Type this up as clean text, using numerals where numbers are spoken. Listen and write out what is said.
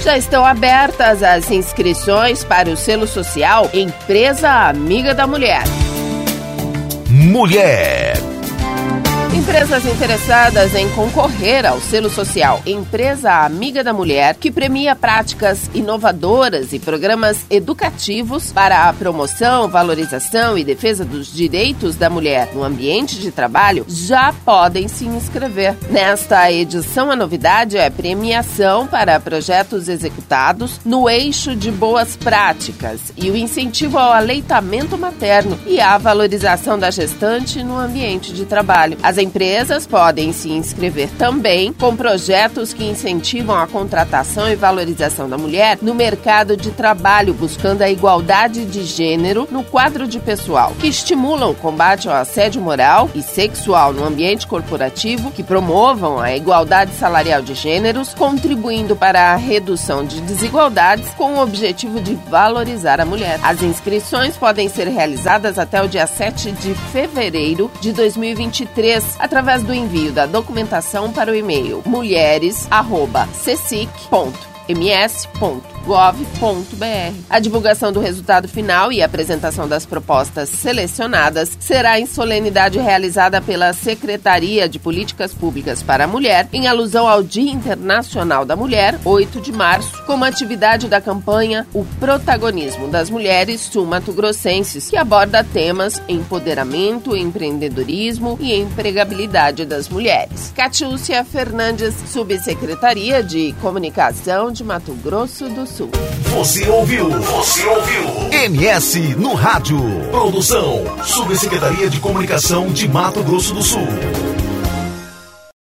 Já estão abertas as inscrições para o selo social Empresa Amiga da Mulher. Mulher. Empresas interessadas em concorrer ao selo social Empresa Amiga da Mulher, que premia práticas inovadoras e programas educativos para a promoção, valorização e defesa dos direitos da mulher no ambiente de trabalho, já podem se inscrever. Nesta edição, a novidade é premiação para projetos executados no eixo de boas práticas e o incentivo ao aleitamento materno e à valorização da gestante no ambiente de trabalho. As empresas podem se inscrever também com projetos que incentivam a contratação e valorização da mulher no mercado de trabalho, buscando a igualdade de gênero no quadro de pessoal, que estimulam o combate ao assédio moral e sexual no ambiente corporativo, que promovam a igualdade salarial de gêneros, contribuindo para a redução de desigualdades com o objetivo de valorizar a mulher. As inscrições podem ser realizadas até o dia 7 de fevereiro de 2023, através do envio da documentação para o e-mail mulheres@csic.ms.gov.br. A divulgação do resultado final e a apresentação das propostas selecionadas será em solenidade realizada pela Secretaria de Políticas Públicas para a Mulher, em alusão ao Dia Internacional da Mulher, 8 de março, como atividade da campanha O Protagonismo das Mulheres Sul-Mato-Grossenses, que aborda temas empoderamento, empreendedorismo e empregabilidade das mulheres. Catiúcia Fernandes, Subsecretaria de Comunicação de Mato Grosso do Sul. Você ouviu? MS no Rádio. Produção, Subsecretaria de Comunicação de Mato Grosso do Sul.